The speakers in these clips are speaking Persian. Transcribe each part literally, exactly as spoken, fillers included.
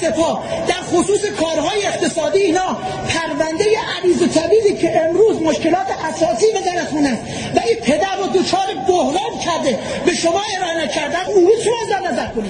سپاه در خصوص کارهای اقتصادی اینا پرونده عریض و طبیبی که امروز مشکلات اساسی به درتونه و این پدر رو دچار بحران کرده به شما ارائه کردن اون رو شما در نظر کنید.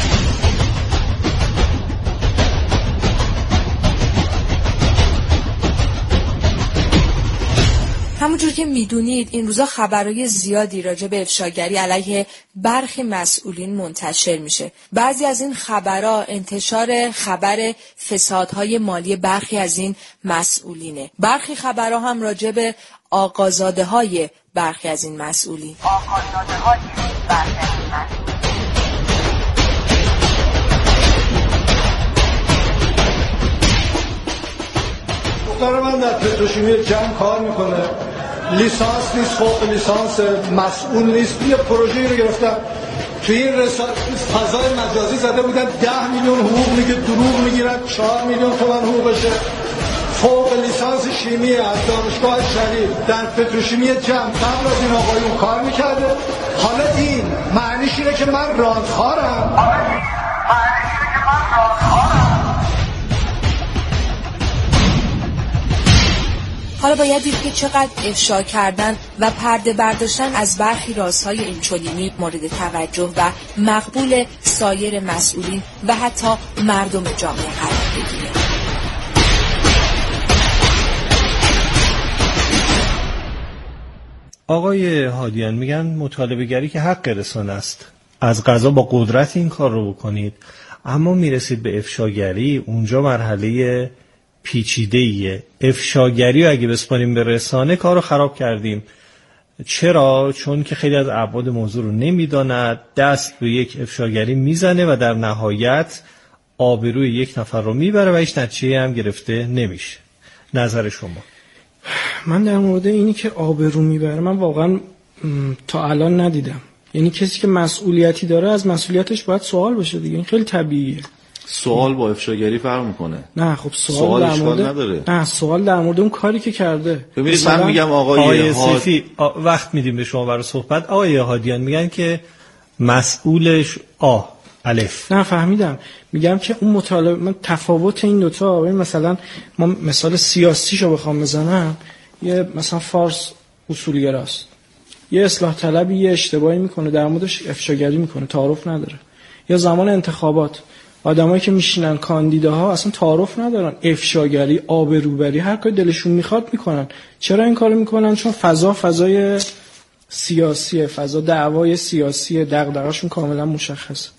همونجور که میدونید این روزا خبرهای زیادی راجع به افشاگری علیه برخی مسئولین منتشر میشه. بعضی از این خبرها انتشار خبر فسادهای مالی برخی از این مسئولینه. برخی خبرها هم راجع به آقازاده های برخی از این مسئولین. آقازاده های برخی از این مسئولین. دختر من در پتروشیمی جمع کار میکنه، لیسانس نیست، فوق لیسانس، مسئول نیست. یه پروژه‌ای رو گرفتم توی این رسا... فضای مجازی زده بودن ده میلیون حقوق، میگه دروغ میگیرن، چهار میلیون تومان حقوقشه. فوق لیسانس شیمی از دانشگاه شریف در پتروشیمی جمع قبل از این آقایون کار میکرده. حالا این معنیش اینه که من راندخارم. حالا این معنیش اینه که من راندخارم. حالا باید دید که چقدر افشا کردن و پرده برداشتن از برخی رازهای اینچنینی مورد توجه و مقبول سایر مسئولین و حتی مردم جامعه قرار بگیره. آقای هادیان میگن مطالبه گری که حق رسانه است، از قضا با قدرت این کار رو بکنید، اما میرسید به افشاگری، اونجا مرحله پیچیده‌ایه. افشاگری رو اگه بسپاریم به رسانه کارو خراب کردیم. چرا؟ چون که خیلی از ابعاد موضوع رو نمیداند، دست به یک افشاگری میزنه و در نهایت آبروی یک نفر رو میبره و هیچ نتیجه‌ای هم گرفته نمیشه. نظر شما؟ من در مورد اینی که آبرو میبره من واقعا تا الان ندیدم. یعنی کسی که مسئولیتی داره از مسئولیتش باید سوال بشه دیگه. این خیلی طبیعیه. سوال با افشاگری فرق میکنه. نه خب سوال, سوال در مورد نداره. نه سوال در مورد اون کاری که کرده. ببینید من میگم آقای, آقای هاد... سیفی وقت میدیم به شما برای صحبت. آقای هادیان میگن که مسئولش آ الف. نه فهمیدم. میگم که اون مطالبه من تفاوت این دو تا، مثلا ما مثال سیاسیشو بخوام بزنم، یه مثلا فارس اصولگراست، یه اصلاح طلبی یه اشتباهی میکنه در موردش افشاگری میکنه، تعارف نداره. یا زمان انتخابات آدمایی که میشینن کاندیداها اصلا تعارف ندارن، افشاگری، آبروبری، هر کاری دلشون میخواد میکنن. چرا این کارو میکنن؟ چون فضا فضای سیاسیه، فضا دعوای سیاسیه، دغدغه‌شون کاملا مشخصه.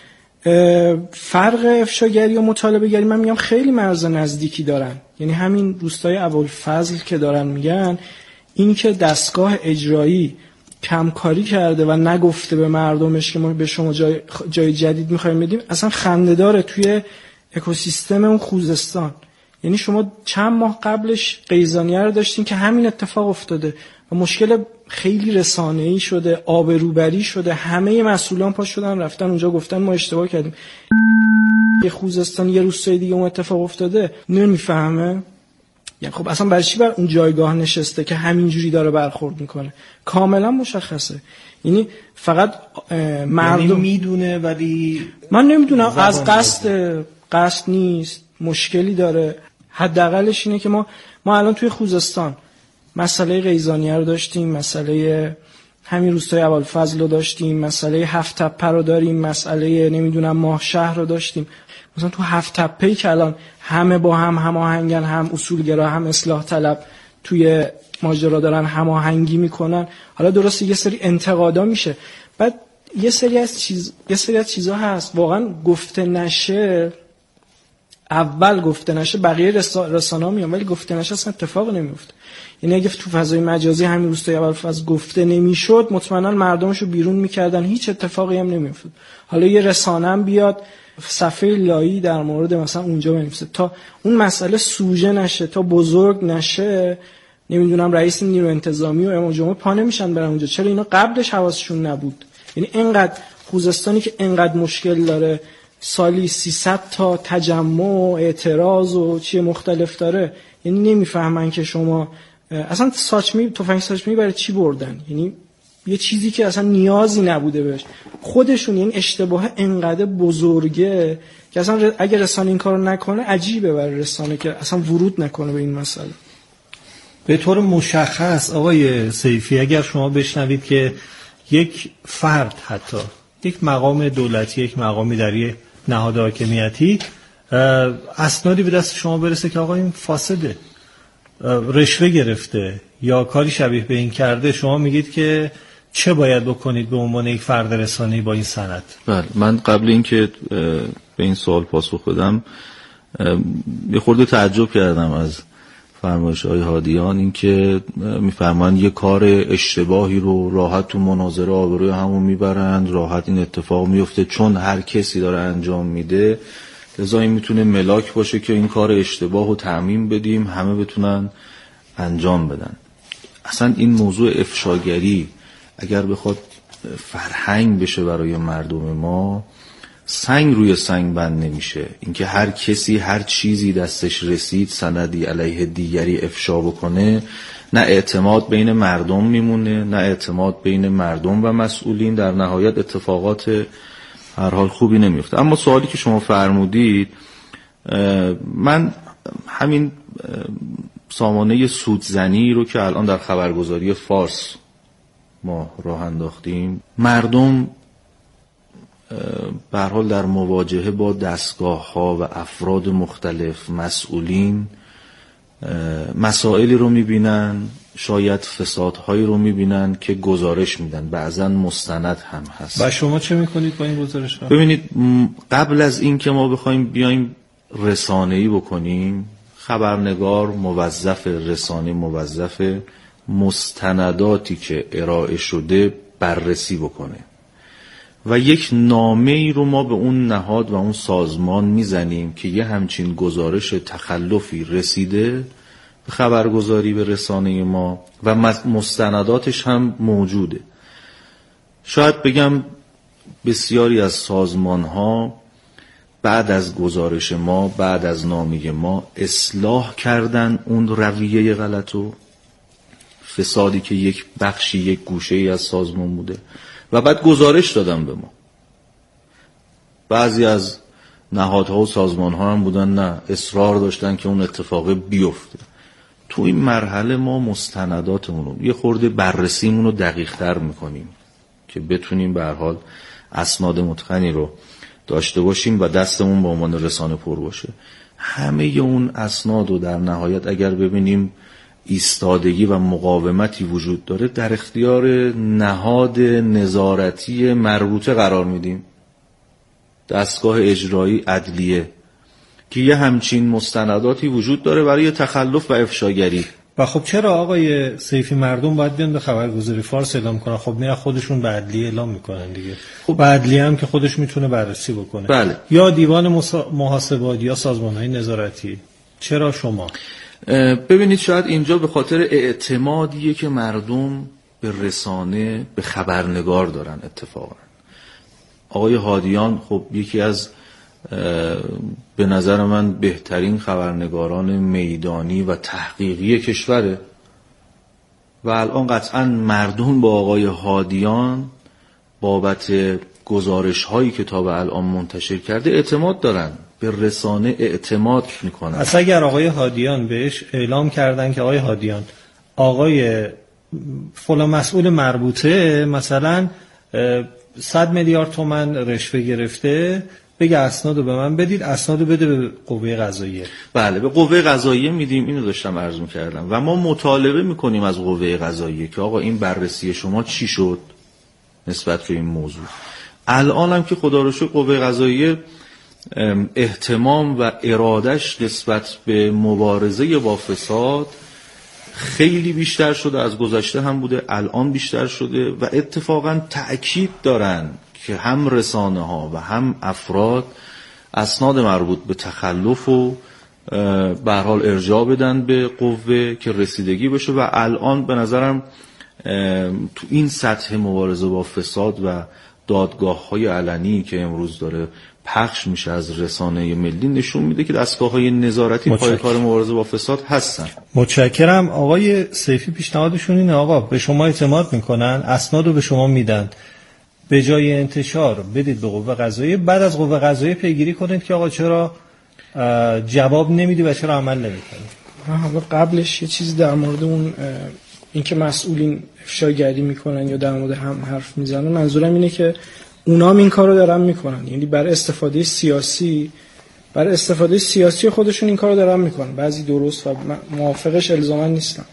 فرق افشاگری و مطالبه گری من میگم خیلی مرز نزدیکی دارن. یعنی همین روستای ابوالفضل که دارن میگن این که دستگاه اجرایی کمکاری کرده و نگفته به مردمش که ما به شما جای, جای جدید میخوایم بدیم، اصلا خنده‌داره توی اکوسیستم اون خوزستان. یعنی شما چند ماه قبلش قیزانیه رو داشتین که همین اتفاق افتاده و مشکل خیلی رسانه‌ای شده، آبروبری شده، همه مسئولان پا شدن رفتن اونجا گفتن ما اشتباه کردیم. یه خوزستان یه روستای دیگه اون اتفاق افتاده نمیفهمه. یعنی خب اصلا برای چی بر اون جایگاه نشسته که همینجوری داره برخورد میکنه؟ کاملا مشخصه. یعنی فقط مردم یعنی میدونه ولی من نمیدونم از قصد قصد نیست، مشکلی داره. حداقلش اینه که ما ما الان توی خوزستان مسئله قیزانیه رو داشتیم، مسئله همین روستای ابوالفضل رو داشتیم، مسئله هفت تپه رو داریم، مسئله نمیدونم ماه شهر رو داشتیم. مثلا تو هفت تپه‌ای که الان همه با هم هماهنگن، هم اصولگرا هم اصلاح طلب توی ماجرا دارن هماهنگی میکنن. حالا درسته یه سری انتقادا میشه، بعد یه سری از چیز یه سری از چیزا هست واقعا گفته نشه، اول گفته نشه بقیه رسانه‌ها میان، ولی گفته نشه اصلا اتفاق نمیفته. یعنی اگه تو فضای مجازی همین روستای ابوالفضل گفته نمیشد مطمئنا مردمشو بیرون میکردن، هیچ اتفاقی هم نمیافتاد. حالا یه رسانه هم بیاد صفحه لایی در مورد مثلا اونجا بنویسه تا اون مسئله سوژه نشه، تا بزرگ نشه، نمیدونم رئیس نیرو انتظامی و امام جمعه پا نمیشن برن اونجا. چرا اینا قبلش حواسشون نبود؟ یعنی اینقدر خوزستانی که اینقدر مشکل داره، سالی سیصد تا تجمع و اعتراض و چیه مختلف داره، یعنی نمیفهمن که شما اصلا ساچمی تفنگ ساچمی برای چی بردن؟ یعنی یه چیزی که اصلا نیازی نبوده بهش خودشون. یعنی اشتباه انقدر بزرگه که اصلا اگر رسانه این کارو نکنه عجیبه برای رسانه که اصلا ورود نکنه به این مسئله. به طور مشخص آقای سیفی اگر شما بشنوید که یک فرد حتی یک مقام دولتی، یک مقامی در یک نهاد حاکمیتی اسنادی به دست شما برسه که آقا این فاسده، رشوه گرفته یا کاری شبیه به این کرده، شما میگید که چه باید بکنید به عنوان یک فرد رسانه‌ای با این سند؟ بله، من قبل اینکه به این سوال پاسخ بدم یه خورده تعجب کردم از فرمایش های هادیان، این که میفرمان یه کار اشتباهی رو راحت تو مناظره آبروی همون میبرند، راحت این اتفاق میفته چون هر کسی داره انجام میده، لذا این میتونه ملاک باشه که این کار اشتباه رو تعمیم بدیم همه بتونن انجام بدن. اصلا این موضوع افشاگری اگر بخواد فرهنگ بشه برای مردم ما، سنگ روی سنگ بند نمیشه. اینکه هر کسی هر چیزی دستش رسید سندی علیه دیگری افشا بکنه، نه اعتماد بین مردم میمونه، نه اعتماد بین مردم و مسئولین، در نهایت اتفاقات هر حال خوبی نمیفته. اما سوالی که شما فرمودید، من همین سامانه سودزنی رو که الان در خبرگزاری فارس ما راه انداختیم، مردم به هر حال در مواجهه با دستگاه‌ها و افراد مختلف مسئولین مسائلی رو میبینن، شاید فسادهایی رو میبینن که گزارش میدن، بعضا مستند هم هست. و شما چه میکنید با این گزارش ها؟ ببینید، قبل از این که ما بخوایم بیایم رسانه‌ای بکنیم، خبرنگار موظف، رسانه موظف مستنداتی که ارائه شده بررسی بکنه و یک نامه ای رو ما به اون نهاد و اون سازمان میزنیم که یه همچین گزارش تخلفی رسیده به خبرگزاری به رسانه ما و مستنداتش هم موجوده. شاید بگم بسیاری از سازمان ها بعد از گزارش ما، بعد از نامه ما اصلاح کردن اون رویه غلطو، فسادی که یک بخشی یک گوشه ای از سازمان بوده و بعد گزارش دادن به ما. بعضی از نهادها و سازمانها هم بودن نه، اصرار داشتن که اون اتفاق بیفته. تو این مرحله ما مستنداتمون رو یه خورده بررسیمون رو دقیق تر میکنیم که بتونیم به هر حال اسناد متقنی رو داشته باشیم و دستمون به عنوان رسانه پر باشه. همه اون اسناد رو در نهایت اگر ببینیم ایستادگی و مقاومتی وجود داره، در اختیار نهاد نظارتی مربوطه قرار میدیم، دستگاه اجرایی عدلیه، که یه همچین مستنداتی وجود داره برای تخلف و افشاگری. و خب چرا آقای سیفی مردم باید بیان به خبرگزاری فارس اعلام کنن؟ خب میرن خودشون به عدلیه اعلام میکنن دیگه. خب به عدلیه هم که خودش میتونه بررسی بکنه. بله. یا دیوان محاسبات یا سازمان‌های نظارتی. چرا شما؟ ببینید، شاید اینجا به خاطر اعتمادیه که مردم به رسانه، به خبرنگار دارن. اتفاقا آقای هادیان خب یکی از به نظر من بهترین خبرنگاران میدانی و تحقیقی کشوره و الان قطعا مردم با آقای هادیان بابت گزارش هایی که تا به الان منتشر کرده اعتماد دارن، به رسانه اعتماد میکنن. اصلا اگر آقای هادیان بهش اعلام کردن که آقای هادیان آقای فلان مسئول مربوطه مثلا صد میلیارد تومان رشوه گرفته، بگه اسنادو به من بدید، اسنادو بده به قوه قضاییه. بله، به قوه قضاییه میدیم. اینو داشتم عرض میکردم و ما مطالبه میکنیم از قوه قضاییه که آقا این بررسی شما چی شد نسبت به این موضوع. الان هم که خدا رو شکر قوه قضاییه اهتمام و ارادش نسبت به مبارزه با فساد خیلی بیشتر شده، از گذشته هم بوده، الان بیشتر شده و اتفاقا تأکید دارن که هم رسانه ها و هم افراد اسناد مربوط به تخلف و به هر حال ارجاع بدن به قوه که رسیدگی بشه و الان به نظرم تو این سطح مبارزه با فساد و دادگاه های علنی که امروز داره پخش میشه از رسانه ملی نشون میده که دستگاه های نظارتی پای کار مبارزه با فساد هستن. متشکرم. آقای سیفی پیشنهادشون اینه آقا به شما اعتماد میکنن، اسنادو به شما میدن، به جای انتشار بدید به قوه قضاییه، بعد از قوه قضاییه پیگیری کنید که آقا چرا جواب نمیدی و چرا عمل نمیکنی. حالا قبلش یه چیزی در مورد اون اینکه مسئولین افشاگری میکنن یا در مورد هم حرف میزنن، منظورم اینه که اونام این کارو دارن میکنن، یعنی برای استفاده سیاسی برای استفاده سیاسی خودشون این کارو دارن میکنن. بعضی درست و موافقش الزاما نیستن.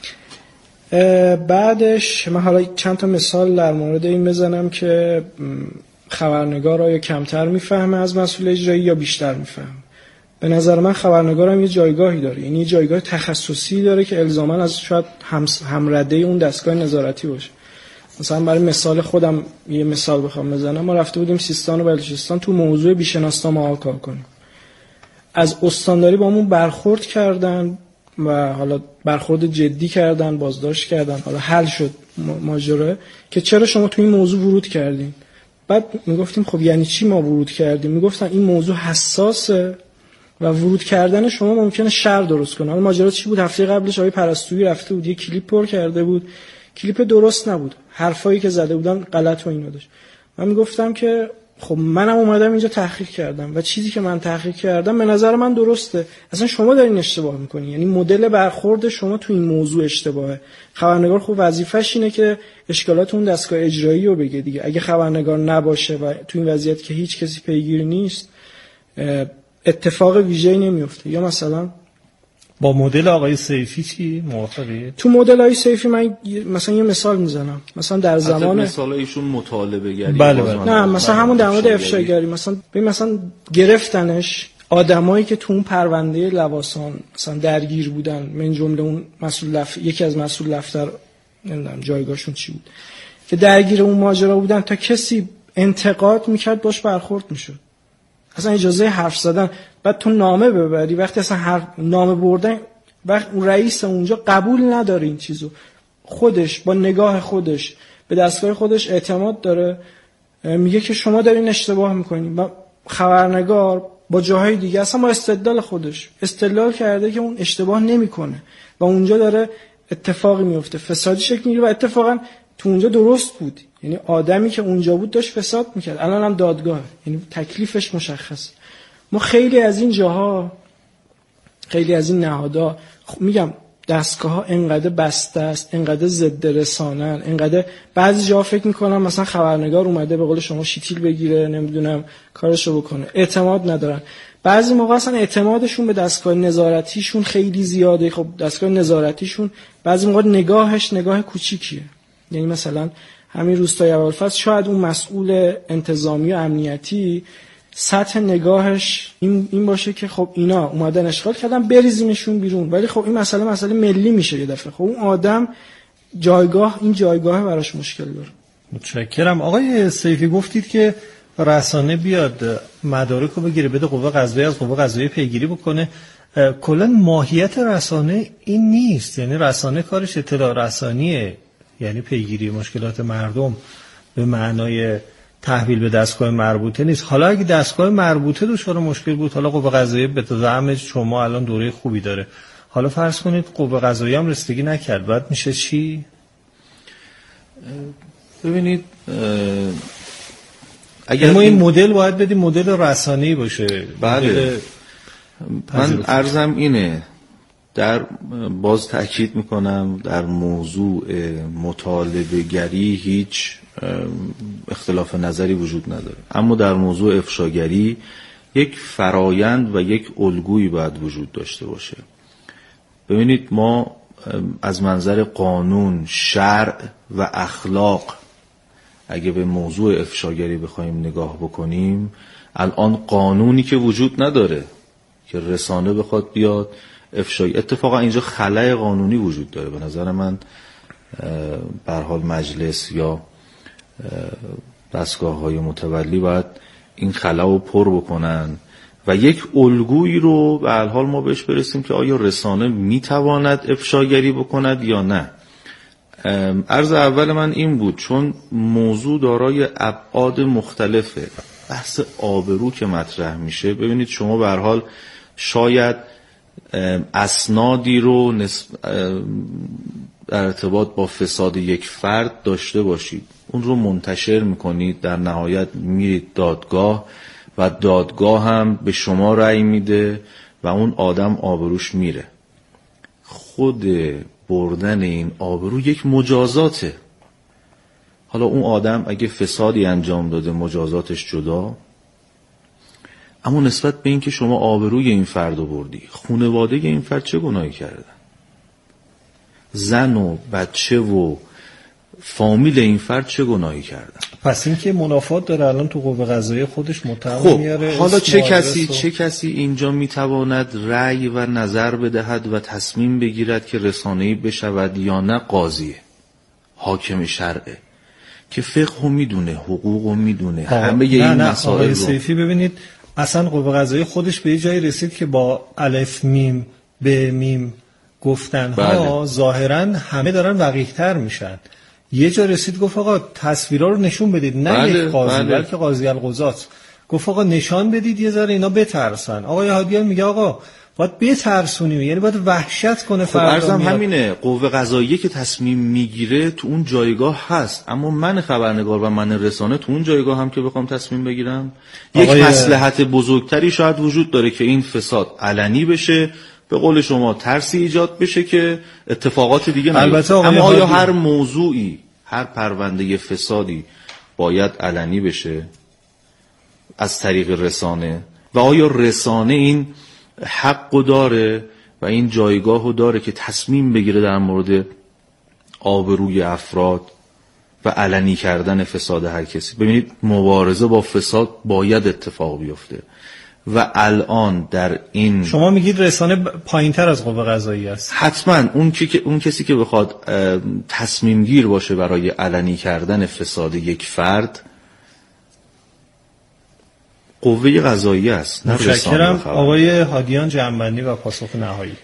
بعدش من حالا چند تا مثال در مورد این بزنم که خبرنگار آیا کمتر میفهمه از مسئول اجرایی یا بیشتر میفهمه. به نظر من خبرنگارم یه جایگاهی داره، یعنی یه جایگاه تخصصی داره که الزاما از شاید هم همرده اون دستگاه نظارتی باشه. مثلا برای مثال خودم یه مثال بخوام بزنم، ما رفته بودیم سیستان و بلوچستان تو موضوع بیشناسنامه‌ها کار کنیم. از استانداری با همون برخورد کردن و حالا برخورد جدی کردن، بازداشت کردن، حالا حل شد ماجرا که چرا شما تو این موضوع ورود کردین. بعد میگفتیم خب یعنی چی ما ورود کردیم؟ میگفتن این موضوع حساسه و ورود کردن شما ممکنه شر درست کنه. حالا ماجرا چی بود؟ هفته قبلش آقای پرستویی رفته بود یه کلیپ پر کرده بود، کلیپ درست نبود، حرفایی که زده بودن غلط و اینا داشت. من میگفتم که خب منم اومدم اینجا تحقیق کردم و چیزی که من تحقیق کردم به نظر من درسته، اصلا شما دارین اشتباه میکنین، یعنی مدل برخورد شما تو این موضوع اشتباهه. خبرنگار خب وظیفه‌ش اینه که اشکالات اون دستگاه اجرایی رو بگه دیگه. اگه خبرنگار نباشه و تو این وضعیت که هیچ کسی پیگیر نیست اتفاق ویژه‌ای نمیفته. یا مثلا با مدل آقای سیفی چی موافقی؟ تو مدل آقای سیفی من مثلا یه مثال میزنم، مثلا در زمان مثلا ایشون مطالبه گری بله بله. نه مثلا همون در مورد افشاگری، مثلا ببین مثلا گرفتنش آدمایی که تو اون پرونده لواسان مثلا درگیر بودن، من جمله اون مسئول لف... یکی از مسئول دفتر نمیدونم جایگاهشون چی بود که درگیر اون ماجرا بودن، تا کسی انتقاد میکرد باش برخورد میشد. اصلا اجازه حرف زدن، بعد تو نامه ببری وقتی اصلا حرف نامه بردن، وقت اون رئیس اونجا قبول نداره این چیزو، خودش با نگاه خودش به دستگاه خودش اعتماد داره، میگه که شما دارین اشتباه میکنین. و خبرنگار با جاهای دیگه اصلا با استدلال خودش استدلال کرده که اون اشتباه نمیکنه و اونجا داره اتفاقی میفته، فسادی شکل میگیره و اتفاقا تو اونجا درست بود، یعنی آدمی که اونجا بود داشت فساد میکرد، الان هم دادگاه، یعنی تکلیفش مشخص. ما خیلی از این جاها، خیلی از این نهادها میگم دستگاه ها انقدر بسته است، انقدر ضد رسانن، انقدر بعضی جاها فکر میکنم مثلا خبرنگار اومده به قول شما شیتیل بگیره نمیدونم کارشو بکنه، اعتماد ندارن. بعضی موقع اصلا اعتمادشون به دستگاه نظارتیشون خیلی زیاده. خب دستگاه نظارتیشون بعضی موقع نگاهش نگاه کوچیکیه، یعنی مثلا همین روستای ابوالفضل شاید اون مسئول انتظامی و امنیتی سطح نگاهش این این باشه که خب اینا اومدن اشغال کردن بریزیمشون بیرون، ولی خب این مسئله مسئله ملی میشه یه دفعه. خب اون آدم جایگاه این جایگاه براش مشکل داره. متشکرم. آقای سیفی گفتید که رسانه بیاد مدارک رو بگیره بده قوه قضاییه، از قوه قضاییه پیگیری بکنه. کلا ماهیت رسانه این نیست، یعنی رسانه کارش اطلاع رسانیه، یعنی پیگیری مشکلات مردم به معنای تحویل به دستگاه مربوطه نیست. حالا اگه دستگاه مربوطه دچار مشکل بود، حالا قوه قضاییه به زعم شما الان دوره خوبی داره، حالا فرض کنید قوه قضاییه هم رسیدگی نکرد، بعد میشه چی؟ ببینید اگر ما این مدل باید بدیم مدل رسانه‌ای باشه. بله من عرضم اینه، در باز تأکید میکنم در موضوع مطالبه گری هیچ اختلاف نظری وجود نداره، اما در موضوع افشاگری یک فرایند و یک الگویی باید وجود داشته باشه. ببینید ما از منظر قانون، شرع و اخلاق اگه به موضوع افشاگری بخوایم نگاه بکنیم، الان قانونی که وجود نداره که رسانه بخواد بیاد افشاگری، اتفاقا اینجا خلأ قانونی وجود داره. به نظر من به هر حال مجلس یا دستگاه‌های متولی باید این خلأ رو پر بکنن و یک الگویی رو به هر حال ما بهش برسیم که آیا رسانه میتواند افشاگری بکند یا نه. عرض اول من این بود، چون موضوع دارای ابعاد مختلفه. بحث آبرو که مطرح میشه، ببینید شما به هر حال شاید اسنادی رو نسب... در ارتباط با فساد یک فرد داشته باشید، اون رو منتشر میکنید، در نهایت میرید دادگاه و دادگاه هم به شما رأی میده و اون آدم آبروش میره. خود بردن این آبرو یک مجازاته. حالا اون آدم اگه فسادی انجام داده مجازاتش جدا، اما نسبت به این که شما آبروی این فرد رو بردی، خانواده این فرد چه گناهی کردن؟ زن و بچه و فامیل این فرد چه گناهی کردن؟ پس این که منافات داره الان تو قوه قضاییه خودش متهم خب میاره. حالا چه کسی و... چه کسی اینجا میتواند رأی و نظر بدهد و تصمیم بگیرد که رسانه‌ای بشود یا نه؟ قاضیه، حاکم شرعه که فقه میدونه، حقوق میدونه، همه نه این نه مسائل آقای رو. سیفی ببینید اصلا قوه قضاییه خودش به یه جایی رسید که با الف میم به میم گفتنها بله. ظاهرا همه دارن وقیح‌تر میشن. یه جا رسید گفت آقا تصویرها رو نشون بدید، نه بله، یک قاضی بله. بلکه قاضی القضات گفت آقا نشان بدید یه ذره اینا بترسن. آقای هادیان میگه آقا باید بترسونیم، یعنی باید وحشت کنه. خب عرضم همینه، قوه قضاییه که تصمیم میگیره تو اون جایگاه هست، اما من خبرنگار و من رسانه تو اون جایگاه هم که بخوام تصمیم بگیرم، یک آقای... مصلحت بزرگتری شاید وجود داره که این فساد علنی بشه، به قول شما ترسی ایجاد بشه که اتفاقات دیگه نیفته. اما آیا هر موضوعی، هر پرونده فسادی باید علنی بشه از طریق رسانه؟ و آیا رسانه این حقو داره و این جایگاهو داره که تصمیم بگیره در مورد آبروی افراد و علنی کردن فساد هر کسی؟ ببینید مبارزه با فساد باید اتفاق بیفته و الان در این، شما میگید رسانه پایین‌تر از قوه قضاییه است. حتما اون کی اون کسی که بخواد تصمیم گیر باشه برای علنی کردن فساد یک فرد، قوه قضاییه است. متشکرم. آقای هادیان جنبندی و پاسخ نهایی.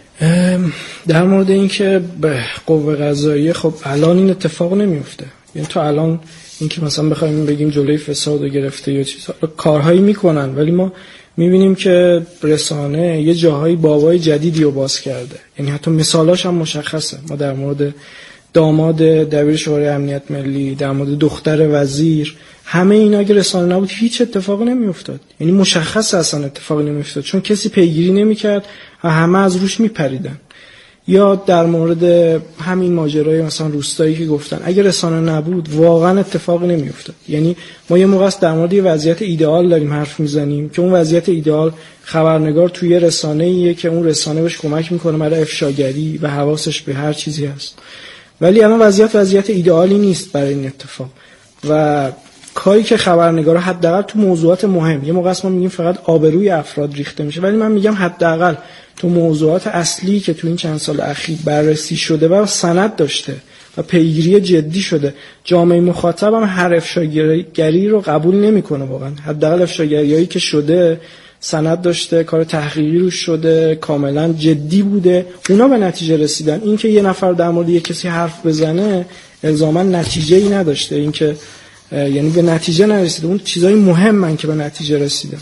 در مورد این که به قوه قضاییه، خب الان این اتفاق نمیفته. یعنی تو الان این که مثلا بخوایم بگیم جلوی فساد رو گرفته یا چیزا، کارهایی میکنن ولی ما میبینیم که رسانه یه جاهایی بابای جدیدی رو باز کرده. یعنی حتی مثالاش هم مشخصه. ما در مورد داماد دبیر شورای امنیت ملی، در مورد دختر وزیر، همه اینا اگه رسانه نبود هیچ اتفاقی نمیافتاد. یعنی مشخص اصلا اتفاقی نمیافتاد چون کسی پیگیری نمیکرد و همه از روش میپریدن. یا در مورد همین ماجرای مثلا روستایی که گفتن اگه رسانه نبود واقعا اتفاقی نمیافتاد. یعنی ما یه موقع است در مورد یه وضعیت ایدئال داریم حرف میزنیم که اون وضعیت ایدئال خبرنگار توی رسانه‌ایه که اون رسانه بهش کمک میکنه برای افشاگری و حواسش به هر چیزی هست. ولی الان وضعیت وضعیت ایدئالی نیست برای این اتفاق و کاری که خبرنگارا حداقل تو موضوعات مهم، یه موقع است ما میگیم فقط آبروی افراد ریخته میشه، ولی من میگم حداقل تو موضوعات اصلی که تو این چند سال اخیر بررسی شده و سند داشته و پیگیری جدی شده، جامعه مخاطب هم هر افشاگری رو قبول نمیکنه. واقعا حداقل افشاگریایی که شده سند داشته، کار تحقیقی روش شده، کاملا جدی بوده، اونا به نتیجه رسیدن. این که یه نفر در مورد یک کسی حرف بزنه الزاما نتیجه‌ای نداشته، این که یعنی به نتیجه نرسیده، اون چیزای مهمن که به نتیجه رسیدن.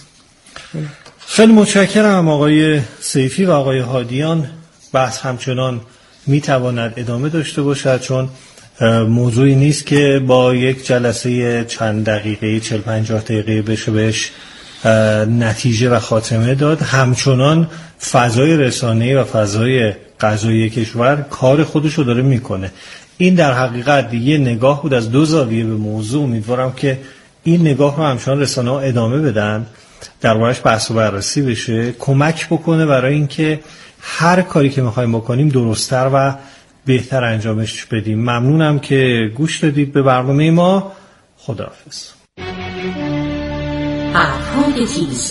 خیلی متشکرم آقای سیفی و آقای هادیان. بحث همچنان میتواند ادامه داشته باشد چون موضوعی نیست که با یک جلسه چند دقیقه چهل پنجاه دقیقه بشه بهش نتیجه و خاتمه داد. همچنان فضای رسانه‌ای و فضای قضایی کشور کار خودش رو داره میکنه. این در حقیقت یه نگاه بود از دو زاویه به موضوع. امیدوارم که این نگاه رو همچنان رسانه‌ها ادامه بدن، دربارش بحث و بررسی بشه، کمک بکنه برای اینکه هر کاری که می‌خوایم بکنیم درست‌تر و بهتر انجامش بدیم. ممنونم که گوش دادید به برنامه ما. خداحافظ. حرف‌های تیز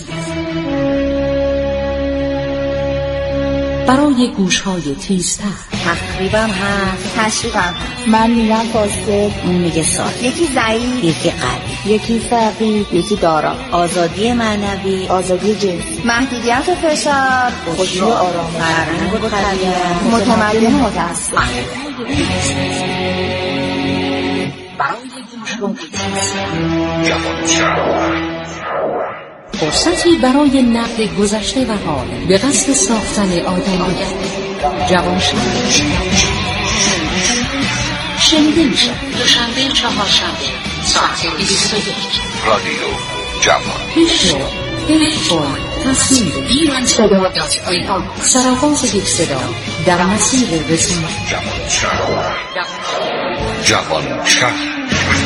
برای گوش‌های تیزتر. تقریبا هست، تشریفم هست. من میگم فاسد، اون میگه ساکت. یکی ضعیف، یکی قوی، یکی فقیر، یکی دارا. آزادی معنوی، آزادی جنسی، محدودیت فشار، خوشی و آرامش، فرهنگ و طبیعت، متمدن و متعصب. برای گوش‌های تیز. فرصتی برای نقد گذشته و حال به قصد ساختن آدم آینده. جوانشان شنیده میشه. دوشنبه چهارشنبه ساعت بیست و یک. رادیو جوان. میشه تلفن تصویر دیوان صدا دات آی آن سرآغاز یک صدا در مسیر رسوند جوان شهر. جوان شهر.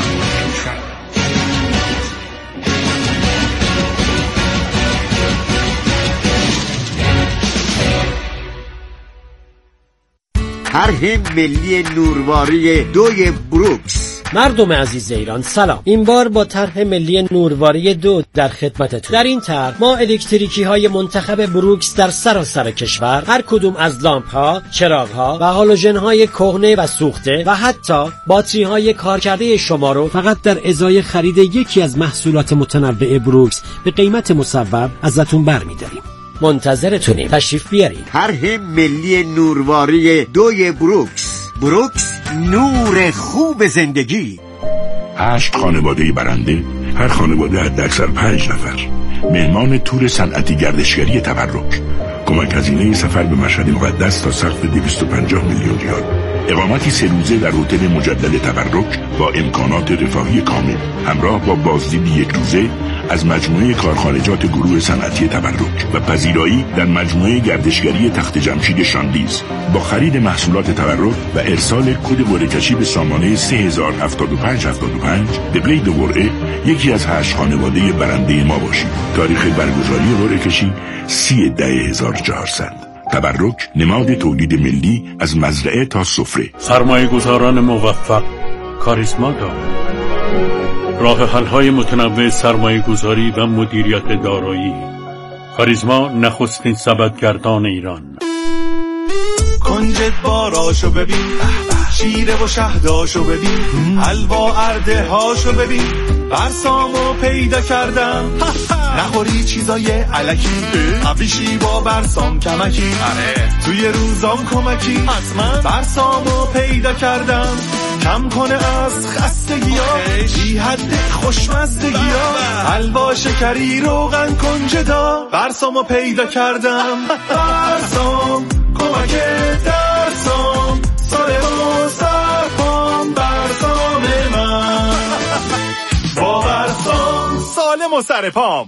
طرح ملی نورواری دوی بروکس. مردم عزیز ایران سلام. این بار با طرح ملی نورواری دو در خدمتتون. در این طرح ما الکتریکی های منتخب بروکس در سراسر کشور، هر کدوم از لامپ ها، چراغ ها و هالوژن های کهنه و سوخته و حتی باتری های کارکرده شما رو فقط در ازای خرید یکی از محصولات متنوع بروکس به قیمت مصوب ازتون برمی‌داریم. منتظرتونیم، تشریف بیارید. طرح ملی نورواری دوی بروکس. بروکس، نور خوب زندگی. هشت خانواده برنده، هر خانواده حد اکثر پنج نفر. مهمان تور صنعتی گردشگری تبرک. کمک هزینه سفر به مشهد مقدس تا سقف دویست و پنجاه میلیون ریال. اقامتی سه روزه در هتل مجدد تبرک با امکانات رفاهی کامل، همراه با بازدید یک روزه از مجموعه کارخانجات گروه صنعتی تبرک و پذیرایی در مجموعه گردشگری تخت جمشید شاندیز با خرید محصولات تبرک و ارسال کد قرعه‌کشی به سامانه سه هزار هفتاد و پنج هفتاد و پنج دبلی دو قرعه یکی از هشت خانواده برنده ما باشید. تاریخ برگزاری قرعه‌کشی سی ده هزار و چهارصد. تبرک، نماد تولید ملی از مزرعه تا سفره. سرمایه گذاران موفق کاریزما دارند. راه حل‌های متنوع سرمایه گذاری و مدیریت دارایی. کاریزما نخستین سبدگردان ایران. کنجد باراشو ببین، شیره و شهداشو ببین، حلوا ارده هاشو ببین، برسامو پیدا کردم. نخوری چیزای علکی، قویشی با برسام کمکی، توی روزام کمکی، حتما برسامو پیدا کردم. کم کنه از خستگی ها، بی حد خوشمزدگی ها، حلوا شکری روغن کنجدا، برسامو پیدا کردم. برسام کمک درسام، سال و سرپام، برسام من با برسام سالم و سرپام.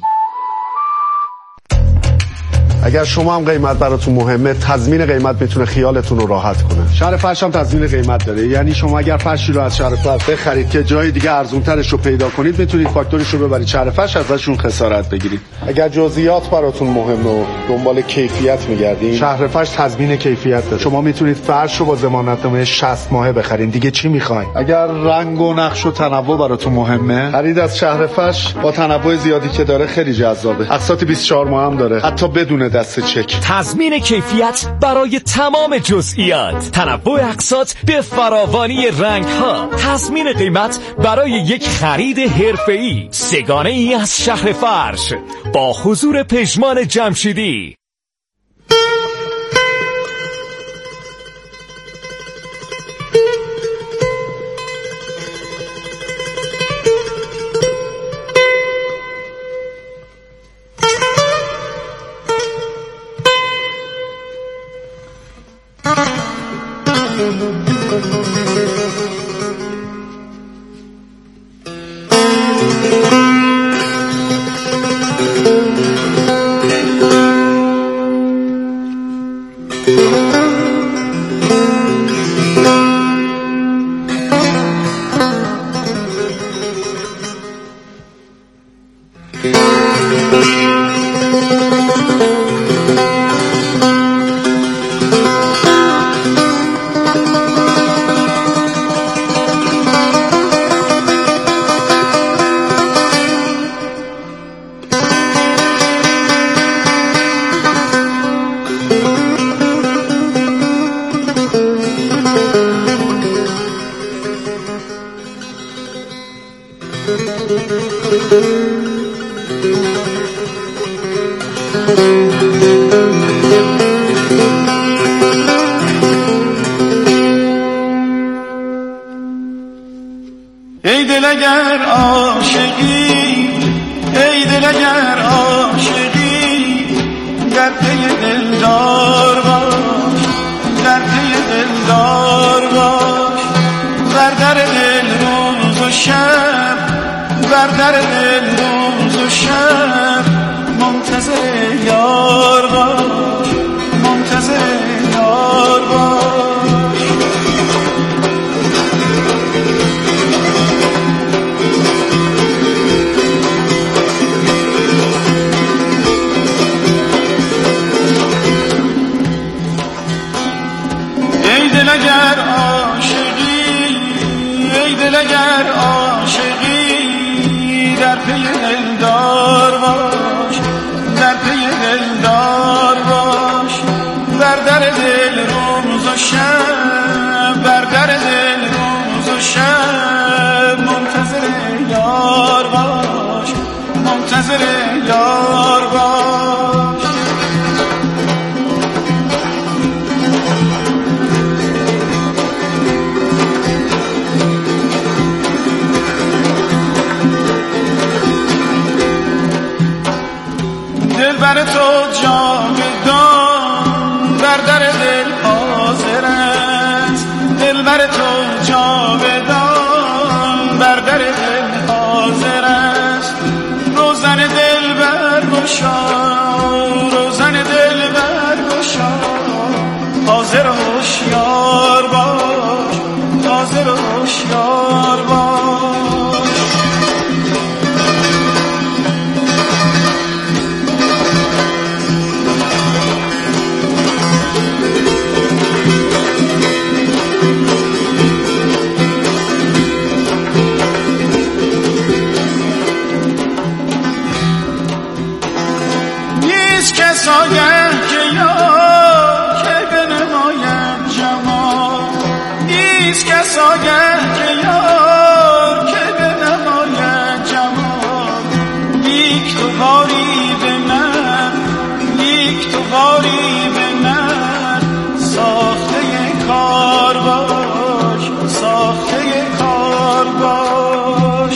اگر شما هم قیمت براتون مهمه، تضمین قیمت میتونه خیالتون رو راحت کنه. شهر فرش هم تضمین قیمت داره، یعنی شما اگر فرشی رو از شهر فرش بخرید که جای دیگه ارزونترش رو پیدا کنید، میتونید فاکتورش رو ببرید شهر فرش، ازشون خسارت بگیرید. اگر جزئیات براتون مهمه و دنبال کیفیت میگردین، شهر فرش تضمین کیفیت داره. شما میتونید فرش رو با ضمانتنامه شصت ماهه بخرید. دیگه چی میخواین؟ اگر رنگ و نقش و تنوع براتون مهمه، خرید از شهر فرش با تنوع زیادی که داره خیلی جذابه. اقساط بیست و چهار ماه هم داره، حتی بدون دست چک. تضمین کیفیت برای تمام جزئیات، تنوع اقساط به فراوانی رنگ ها، تضمین قیمت برای یک خرید حرفه‌ای. سگانه ای از شهر فرش با حضور پژمان جمشیدی. ای دل اگر عاشقی، ای دل اگر عاشقی، در پی دلدار باش، در پی دلدار باش، در شب بر در دل روز و شب منتظر یار باش منتظر یار باش ای دل اگر عاشقی ای دل اگر عاشقی در پی دلدار باش در پی دلدار باش بر در دل روز و شب بر در دل روز و شب منتظر یار باش منتظر یار باش دل بر تو جاودان بر در دل حاضر است دل بر تو جاودان بر در دل حاضر است روزن دل برگشا روزن دل برگشا حاضر و هوشیار باش حاضر و هوشیار باش سایه که یار که بنماید جمال نیست که سایه که یار که بنماید جمال لیک تو غریب من لیک تو غریب من ساخته کار باش ساخته کار باش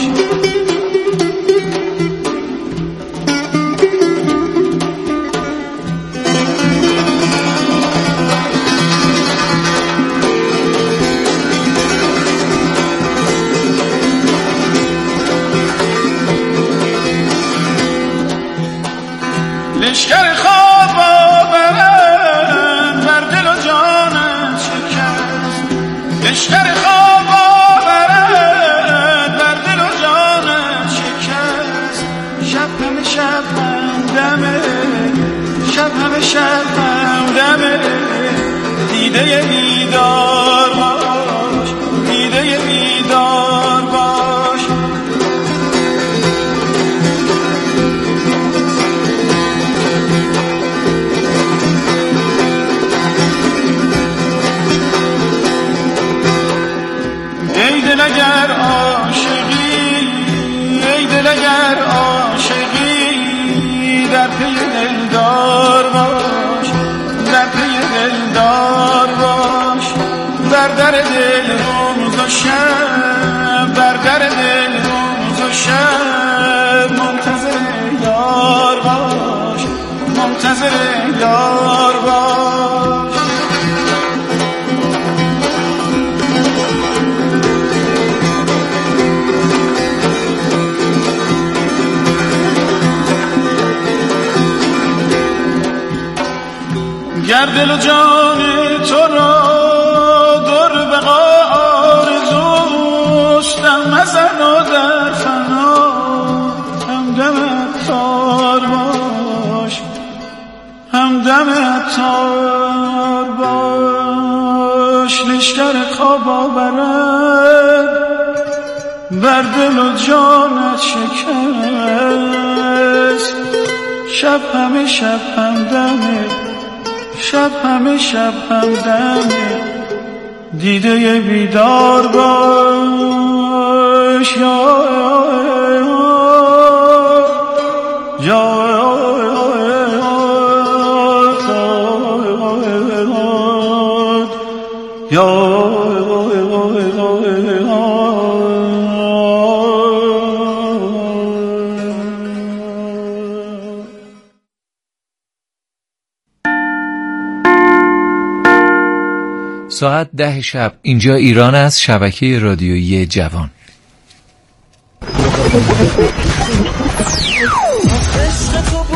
لشکر خواب آورم بر دل و جانم شکست لشکر خواب آورم بر دل و جانم شکست شب همه شب همدمه شب همه شب همدمه دیده بیدار باش دیده بیدار باش ای دل اگر عاشقی ای دل اگر عاشقی در پی دلدار باش در پی دلدار باش بر در دل روز و شب بر در دل روز و شب منتظر یار باش منتظر یار باش گر دل و جان تو را در بقا آرزوست دم مزن و در فنا همدم عطار باش همدم عطار باش لشکر خواب آورد بر دل و جانت شکست شب همه شب همدمه شب همه شب همدمه دیده بیدار باش یا یا یا ساعت ده شب اینجا ایران است. شبکه رادیویی جوان. عشق تو